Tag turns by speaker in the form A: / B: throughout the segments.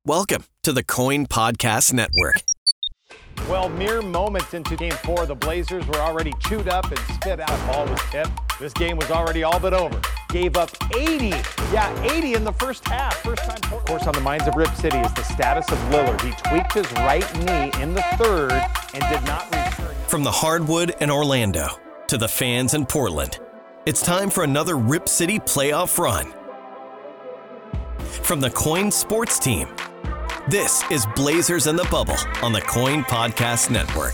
A: Welcome to the Coin Podcast Network.
B: Well, mere moments into Game 4, the Blazers were already chewed up and spit out. Ball was tipped. This game was already all but over. Gave up 80. Yeah, 80 in the first half. First time. Of course, on the minds of Rip City is the status of Lillard. He tweaked his right knee in the third and did not return.
A: From the hardwood in Orlando to the fans in Portland, it's time for another Rip City playoff run. From the Coin Sports Team, this is Blazers in the Bubble on the Coin Podcast Network.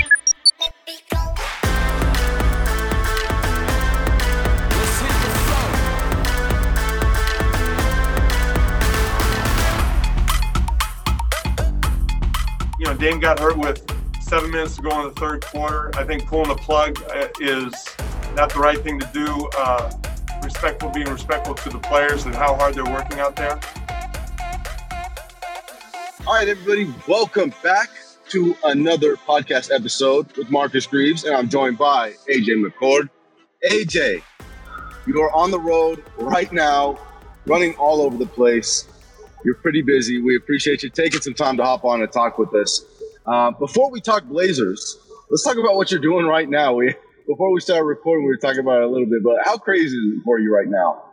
C: Dame got hurt with 7 minutes to go in the third quarter. I think pulling the plug is not the right thing to do. Being respectful to the players and how hard they're working out there.
D: All right, everybody, welcome back to another podcast episode with Marcus Greaves, and I'm joined by AJ McCord. AJ, you are on the road right now, running all over the place. You're pretty busy. We appreciate you taking some time to hop on and talk with us. Before we talk Blazers, let's talk about what you're doing right now. Before we started recording, we were talking about it a little bit, but how crazy is it for you right now?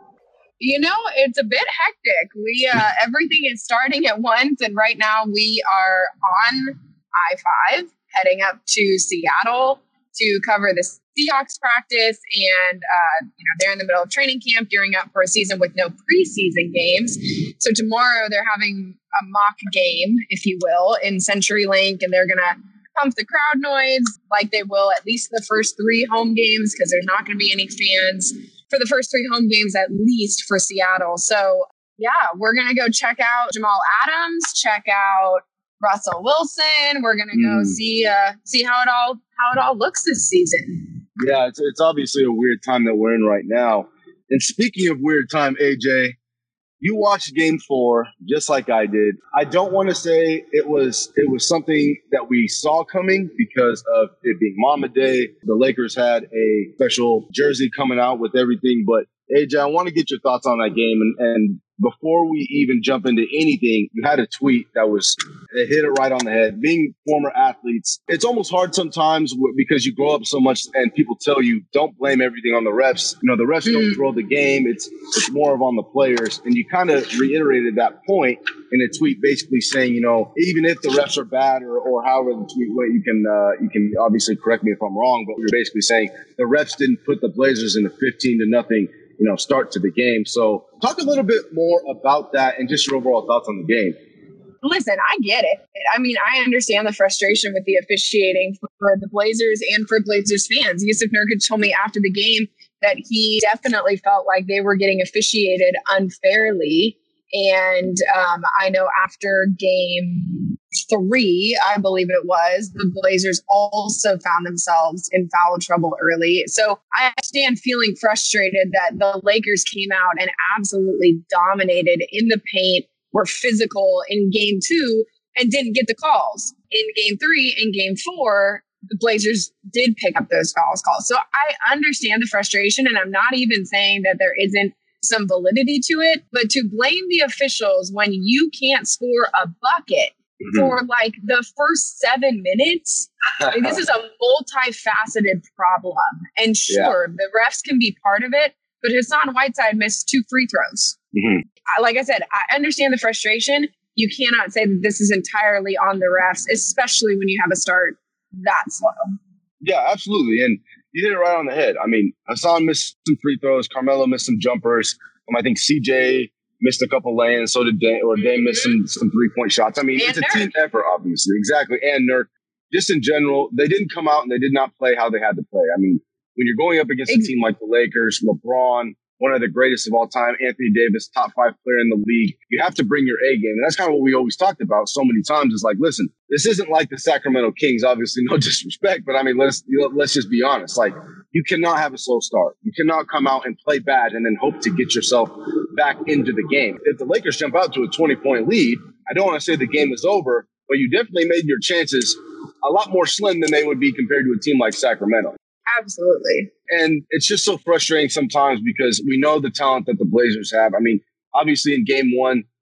E: It's a bit hectic. Everything is starting at once, and right now we are on I-5, heading up to Seattle to cover the Seahawks practice, and they're in the middle of training camp, gearing up for a season with no preseason games. So tomorrow they're having a mock game, if you will, in CenturyLink, and they're going to pump the crowd noise like they will at least the first 3 home games, because there's not going to be any fans for the first 3 home games, at least for Seattle. So we're going to go check out Jamal Adams, check out Russell Wilson. We're going to go see how it all looks this season.
D: Yeah, it's obviously a weird time that we're in right now. And speaking of weird time, AJ, you watched Game 4 just like I did. I don't want to say it was something that we saw coming because of it being Mama Day. The Lakers had a special jersey coming out with everything. But AJ, I want to get your thoughts on that game. And before we even jump into anything, you had a tweet that hit it right on the head. Being former athletes, it's almost hard sometimes because you grow up so much and people tell you, don't blame everything on the refs. The refs don't throw the game. It's more of on the players. And you kind of reiterated that point in a tweet basically saying, even if the refs are bad or however the tweet went, you can obviously correct me if I'm wrong, but you're basically saying the refs didn't put the Blazers in a 15-0 start to the game. So talk a little bit more about that and just your overall thoughts on the game.
E: Listen, I get it. I understand the frustration with the officiating for the Blazers and for Blazers fans. Yusuf Nurkic told me after the game that he definitely felt like they were getting officiated unfairly. And I know after Game 3, I believe it was, the Blazers also found themselves in foul trouble early. So I understand feeling frustrated that the Lakers came out and absolutely dominated in the paint, were physical in Game 2, and didn't get the calls. In Game 3 and Game 4, the Blazers did pick up those fouls calls. So I understand the frustration, and I'm not even saying that there isn't some validity to it, but to blame the officials when you can't score a bucket for like the first 7 minutes, this is a multifaceted problem. And sure, the refs can be part of it, but Hassan Whiteside missed 2 free throws. Like I said, I understand the frustration. You cannot say that this is entirely on the refs, especially when you have a start that slow.
D: Yeah, absolutely. And you hit it right on the head. Hassan missed some free throws. Carmelo missed some jumpers. I think CJ missed a couple lanes. So did Dame, Dame missed some 3-point shots. It's a team effort, obviously. Exactly. And Nurk, just in general, they didn't come out and they did not play how they had to play. When you're going up against a team like the Lakers, LeBron, one of the greatest of all time, Anthony Davis, top 5 player in the league, you have to bring your A game. And that's kind of what we always talked about so many times is like, listen, this isn't like the Sacramento Kings, obviously no disrespect, but let's just be honest. Like, you cannot have a slow start. You cannot come out and play bad and then hope to get yourself back into the game. If the Lakers jump out to a 20-point lead, I don't want to say the game is over, but you definitely made your chances a lot more slim than they would be compared to a team like Sacramento.
E: Absolutely.
D: And it's just so frustrating sometimes because we know the talent that the Blazers have. Obviously in Game 1,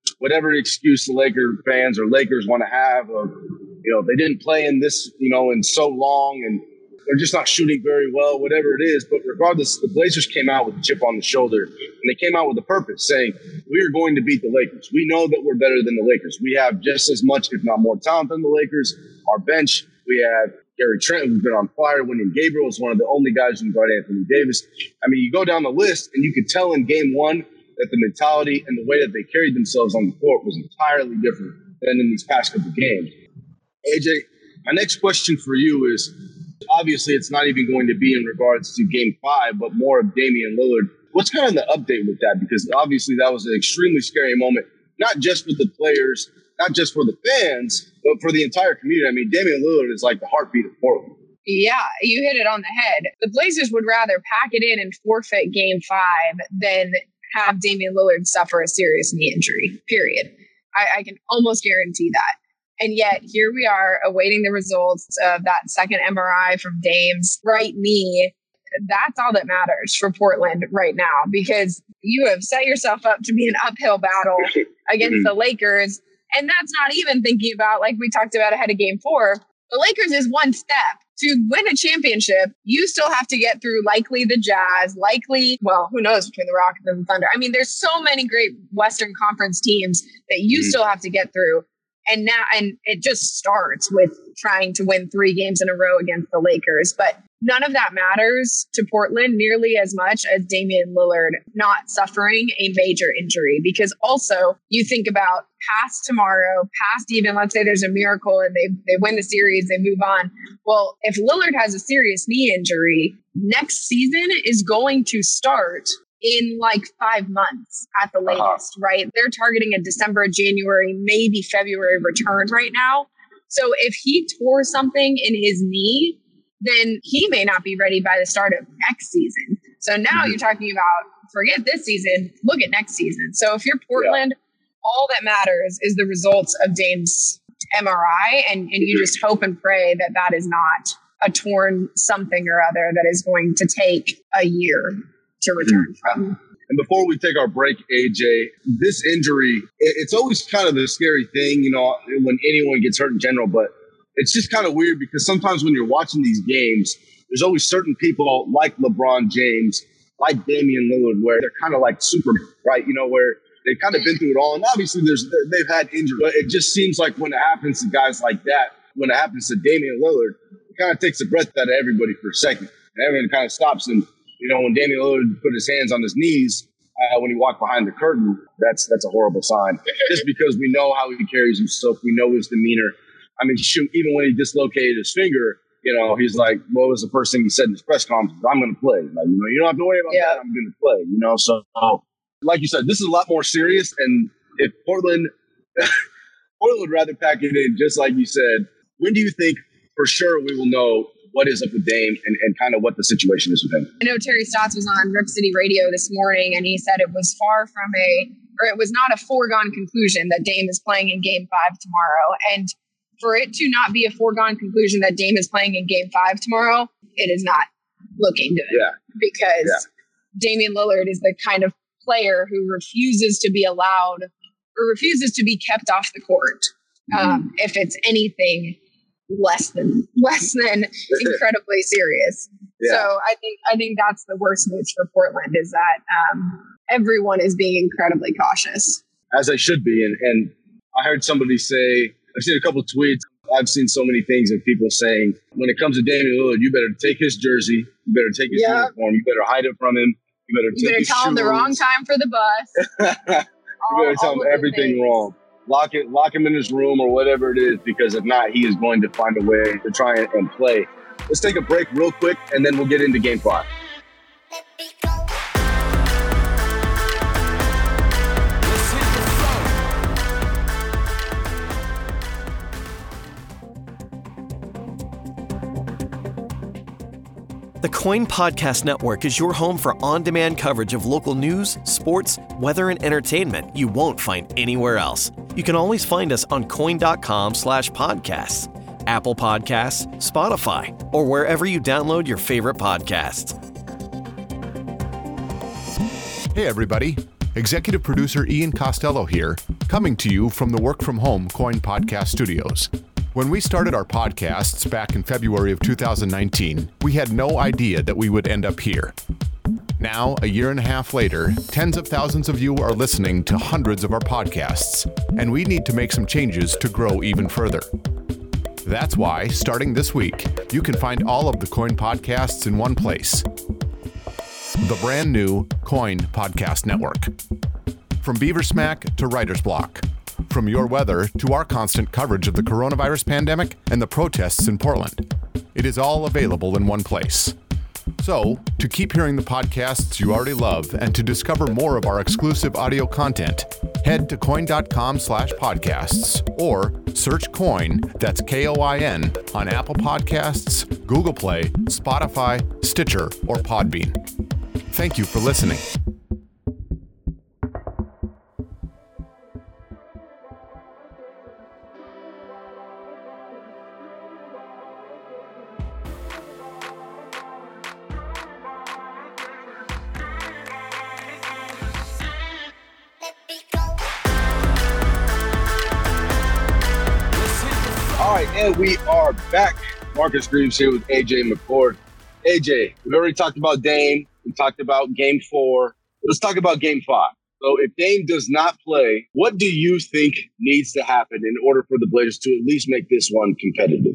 D: whatever excuse the Laker fans or Lakers want to have, or, they didn't play in this, in so long, and they're just not shooting very well, whatever it is. But regardless, the Blazers came out with a chip on the shoulder, and they came out with a purpose, saying, we are going to beat the Lakers. We know that we're better than the Lakers. We have just as much, if not more talent than the Lakers. Our bench, we have Gary Trent, who's been on fire. Wenyen Gabriel is one of the only guys who can guard Anthony Davis. I mean, you go down the list, and you could tell in game one that the mentality and the way that they carried themselves on the court was entirely different than in these past couple games. AJ, my next question for you is, obviously it's not even going to be in regards to Game 5, but more of Damian Lillard. What's kind of the update with that? Because obviously that was an extremely scary moment, not just with the players, not just for the fans, but for the entire community. I mean, Damian Lillard is like the heartbeat of Portland.
E: Yeah, you hit it on the head. The Blazers would rather pack it in and forfeit Game 5 than have Damian Lillard suffer a serious knee injury, period. I can almost guarantee that. And yet here we are awaiting the results of that second MRI from Dame's right knee. That's all that matters for Portland right now, because you have set yourself up to be an uphill battle against the Lakers. And that's not even thinking about, like we talked about ahead of Game 4, the Lakers is one step. To win a championship, you still have to get through likely the Jazz, who knows between the Rockets and the Thunder. I mean, there's so many great Western Conference teams that you still have to get through. And it just starts with trying to win 3 games in a row against the Lakers. But none of that matters to Portland nearly as much as Damian Lillard not suffering a major injury. Because also you think about past tomorrow, past even, let's say there's a miracle and they win the series, they move on. Well, if Lillard has a serious knee injury, next season is going to start in like 5 months at the latest, right? They're targeting a December, January, maybe February return right now. So if he tore something in his knee, then he may not be ready by the start of next season. So now you're talking about, forget this season, look at next season. So if you're Portland, all that matters is the results of Dame's MRI, and you just hope and pray that that is not a torn something or other that is going to take a year to return from.
D: And before we take our break, AJ, this injury, it's always kind of the scary thing, when anyone gets hurt in general, but it's just kind of weird because sometimes when you're watching these games, there's always certain people like LeBron James, like Damian Lillard, where they're kind of like Superman, right? Where they've kind of been through it all. And obviously they've had injuries, but it just seems like when it happens to guys like that, when it happens to Damian Lillard, it kind of takes the breath out of everybody for a second. And everyone kind of stops. And, when Damian Lillard put his hands on his knees, when he walked behind the curtain, that's a horrible sign. Just because we know how he carries himself, we know his demeanor. I mean, shoot, even when he dislocated his finger, he's like, what was the first thing he said in his press conference? I'm going to play. Like, you don't have to worry about that. I'm going to play, So, like you said, this is a lot more serious. And if Portland would rather pack it in, just like you said, when do you think for sure we will know what is up with Dame and kind of what the situation is with him?
E: I know Terry Stotts was on Rip City Radio this morning, and he said it was it was not a foregone conclusion that Dame is playing in Game 5 tomorrow. And for it to not be a foregone conclusion that Dame is playing in Game 5 tomorrow, it is not looking good. Yeah. Because Damian Lillard is the kind of player who refuses to be allowed or refuses to be kept off the court if it's anything less than incredibly serious. Yeah. So I think that's the worst news for Portland is that everyone is being incredibly cautious.
D: As they should be. And I heard somebody say, I've seen a couple of tweets. I've seen so many things of people saying, when it comes to Damian Lillard, you better take his jersey, you better take his uniform, you better hide it from him, you better
E: tell him the wrong time for the bus.
D: You better tell him everything wrong. Lock him in his room or whatever it is, because if not, he is going to find a way to try and play. Let's take a break real quick, and then we'll get into Game 5.
A: The Coin Podcast Network is your home for on-demand coverage of local news, sports, weather, and entertainment you won't find anywhere else. You can always find us on coin.com/podcasts, Apple Podcasts, Spotify, or wherever you download your favorite podcasts.
F: Hey, everybody. Executive producer Ian Costello here, coming to you from the Work From Home Coin Podcast Studios. When we started our podcasts back in February of 2019, we had no idea that we would end up here. Now, a year and a half later, tens of thousands of you are listening to hundreds of our podcasts, and we need to make some changes to grow even further. That's why, starting this week, you can find all of the Coin podcasts in one place. The brand new Coin Podcast Network. From Beaver Smack to Writer's Block. From your weather to our constant coverage of the coronavirus pandemic and the protests in Portland. It is all available in one place. So, to keep hearing the podcasts you already love and to discover more of our exclusive audio content, head to coin.com/podcasts or search Coin, that's Koin, on Apple Podcasts, Google Play, Spotify, Stitcher, or Podbean. Thank you for listening.
D: And we are back. Marcus Greaves here with AJ McCord. AJ, we've already talked about Dame. We talked about Game 4. Let's talk about Game 5. So if Dame does not play, what do you think needs to happen in order for the Blazers to at least make this one competitive?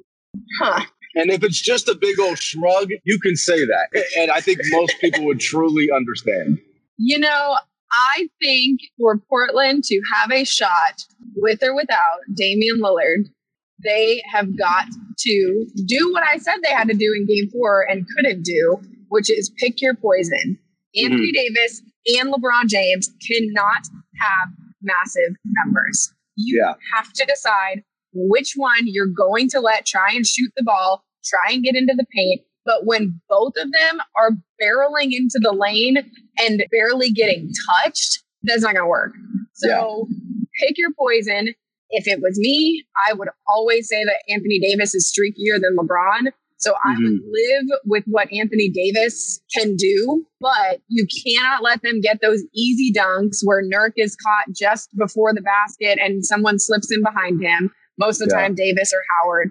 D: And if it's just a big old shrug, you can say that. And I think most people would truly understand.
E: You know, I think for Portland to have a shot with or without Damian Lillard, they have got to do what I said they had to do in Game 4 and couldn't do, which is pick your poison. Anthony Davis and LeBron James cannot have massive numbers. You have to decide which one you're going to let try and shoot the ball, try and get into the paint. But when both of them are barreling into the lane and barely getting touched, that's not going to work. So pick your poison. If it was me, I would always say that Anthony Davis is streakier than LeBron. So I would live with what Anthony Davis can do, but you cannot let them get those easy dunks where Nurk is caught just before the basket and someone slips in behind him. Most of the time, Davis or Howard.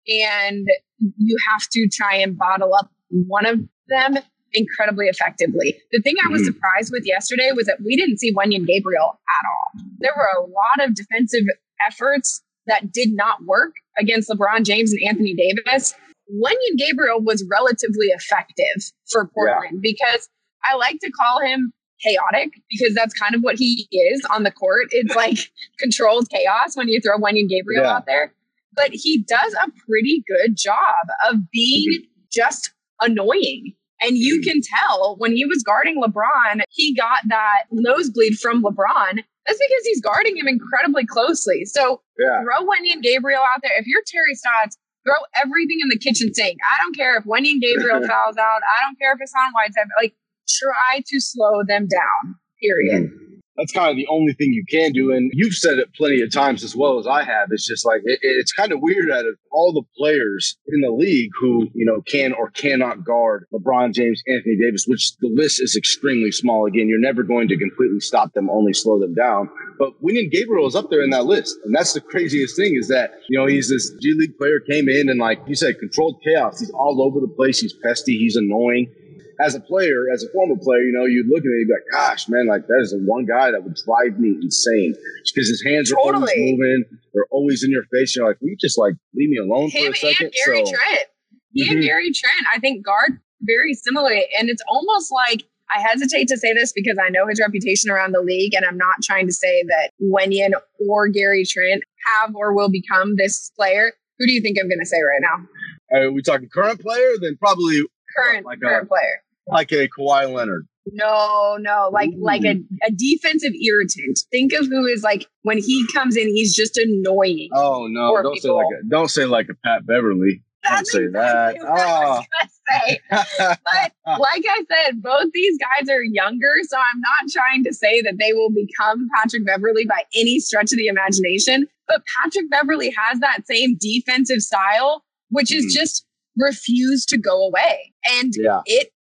E: And you have to try and bottle up one of them incredibly effectively. The thing I was surprised with yesterday was that we didn't see Wenyen Gabriel at all. There were a lot of defensive efforts that did not work against LeBron James and Anthony Davis. Wenyen Gabriel was relatively effective for Portland because I like to call him chaotic because that's kind of what he is on the court. It's like controlled chaos when you throw Wenyen Gabriel out there. But he does a pretty good job of being just annoying. And you can tell when he was guarding LeBron, he got that nosebleed from LeBron. That's because he's guarding him incredibly closely. So throw Wenyen Gabriel out there. If you're Terry Stotts, throw everything in the kitchen sink. I don't care if Wenyen Gabriel fouls out. I don't care if Hassan Whiteside. Like, try to slow them down, period.
D: That's kind of the only thing you can do. And you've said it plenty of times as well as I have. It's just like, it's kind of weird out of all the players in the league who, you know, can or cannot guard LeBron James, Anthony Davis, which the list is extremely small. Again, you're never going to completely stop them, only slow them down. But Wenyen Gabriel is up there in that list. And that's the craziest thing is that, you know, he's this G League player, came in and, like you said, controlled chaos. He's all over the place. He's pesty. He's annoying. As a player, as a former player, you know, you'd look at it and you'd be like, gosh, man, like that is the one guy that would drive me insane because his hands are always moving. They're always in your face. You're like, will you just like leave me alone for a second?
E: And Gary Trent. And Gary Trent, I think, guard very similarly. And it's almost like, I hesitate to say this because I know his reputation around the league, and I'm not trying to say that Wenyen or Gary Trent have or will become this player. Who do you think I'm going to say right now?
D: Are we talking current player? Then probably
E: current player.
D: Like a Kawhi Leonard.
E: No, like a defensive irritant. Think of who is like when he comes in, he's just annoying.
D: Oh no! Don't say like a Pat Beverly. Don't say that.
E: What I was gonna say. But like I said, both these guys are younger, so I'm not trying to say that they will become Patrick Beverly by any stretch of the imagination. But Patrick Beverly has that same defensive style, which is just refused to go away, and it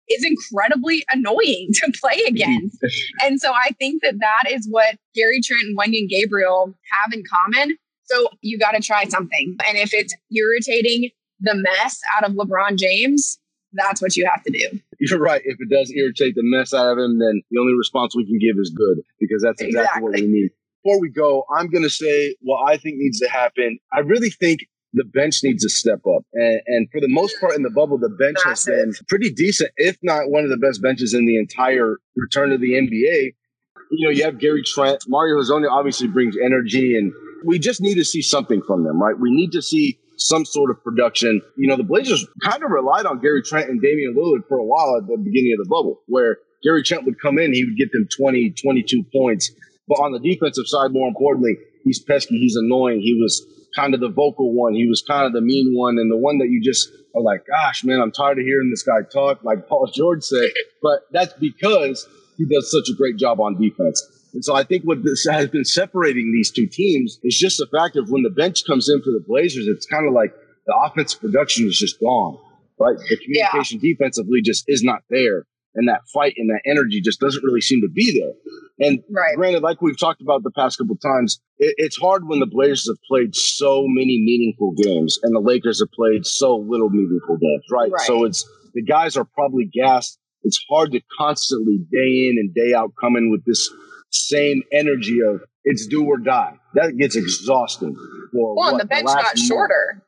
E: is incredibly annoying to play against. And so I think that is what Gary Trent and Wenyen Gabriel have in common. So you got to try something. And if it's irritating the mess out of LeBron James, that's what you have to do.
D: You're right. If it does irritate the mess out of him, then the only response we can give is good, because that's exactly what we need. Before we go, I'm going to say what I think needs to happen. I really think the bench needs to step up. And for the most part in the bubble, the bench has been pretty decent, if not one of the best benches in the entire return to the NBA. You know, you have Gary Trent. Mario Hezonja obviously brings energy, and we just need to see something from them, right? We need to see some sort of production. You know, the Blazers kind of relied on Gary Trent and Damian Lillard for a while at the beginning of the bubble, where Gary Trent would come in, he would get them 20, 22 points. But on the defensive side, more importantly, he's pesky, he's annoying. He was kind of the vocal one. He was kind of the mean one, and the one that you just are like, gosh, man, I'm tired of hearing this guy talk, like Paul George said. But that's because he does such a great job on defense. And so I think what this has been separating these two teams is just the fact of when the bench comes in for the Blazers, it's kind of like the offensive production is just gone, right? The communication defensively just is not there. And that fight and that energy just doesn't really seem to be there. And granted, like we've talked about the past couple of times, it's hard when the Blazers have played so many meaningful games and the Lakers have played so little meaningful games, right? So it's the guys are probably gassed. It's hard to constantly day in and day out come in with this same energy of it's do or die. That gets exhausting.
E: And the bench got shorter,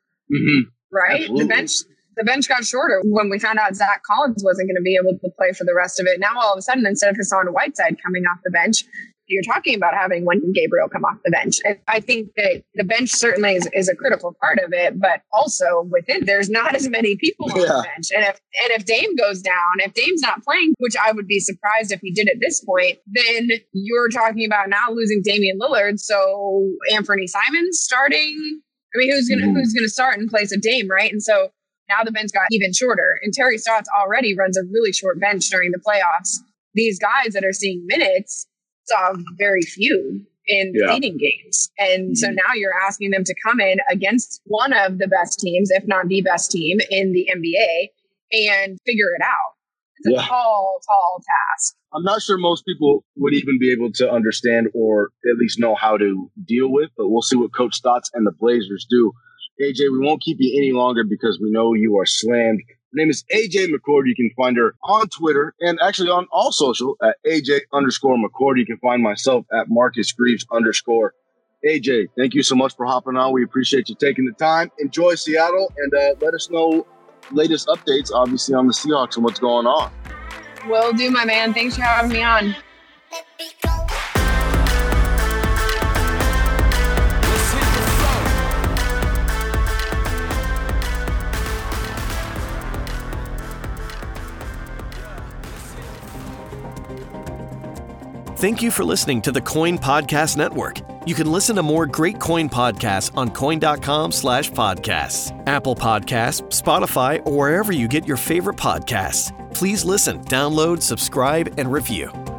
E: right?
D: Absolutely.
E: The bench got shorter when we found out Zach Collins wasn't going to be able to play for the rest of it. Now, all of a sudden, instead of Hassan Whiteside coming off the bench, you're talking about having Wenyen Gabriel come off the bench. And I think that the bench certainly is a critical part of it, but also within, there's not as many people on the bench. And if Dame goes down, if Dame's not playing, which I would be surprised if he did at this point, then you're talking about now losing Damian Lillard. So Anthony Simons starting. I mean, who's gonna start in place of Dame, right? And so now the bench got even shorter. And Terry Stotts already runs a really short bench during the playoffs. These guys that are seeing minutes saw very few in leading games. And so now you're asking them to come in against one of the best teams, if not the best team in the NBA, and figure it out. It's a tall task.
D: I'm not sure most people would even be able to understand or at least know how to deal with, but we'll see what Coach Stotts and the Blazers do. AJ, we won't keep you any longer because we know you are slammed. Her name is AJ McCord. You can find her on Twitter and actually on all social at AJ_McCord. You can find myself at Marcus_Greaves_. AJ, thank you so much for hopping on. We appreciate you taking the time. Enjoy Seattle and let us know latest updates, obviously, on the Seahawks and what's going on.
E: Will do, my man. Thanks for having me on.
A: Thank you for listening to the Coin Podcast Network. You can listen to more great Coin podcasts on coin.com/podcasts, Apple Podcasts, Spotify, or wherever you get your favorite podcasts. Please listen, download, subscribe, and review.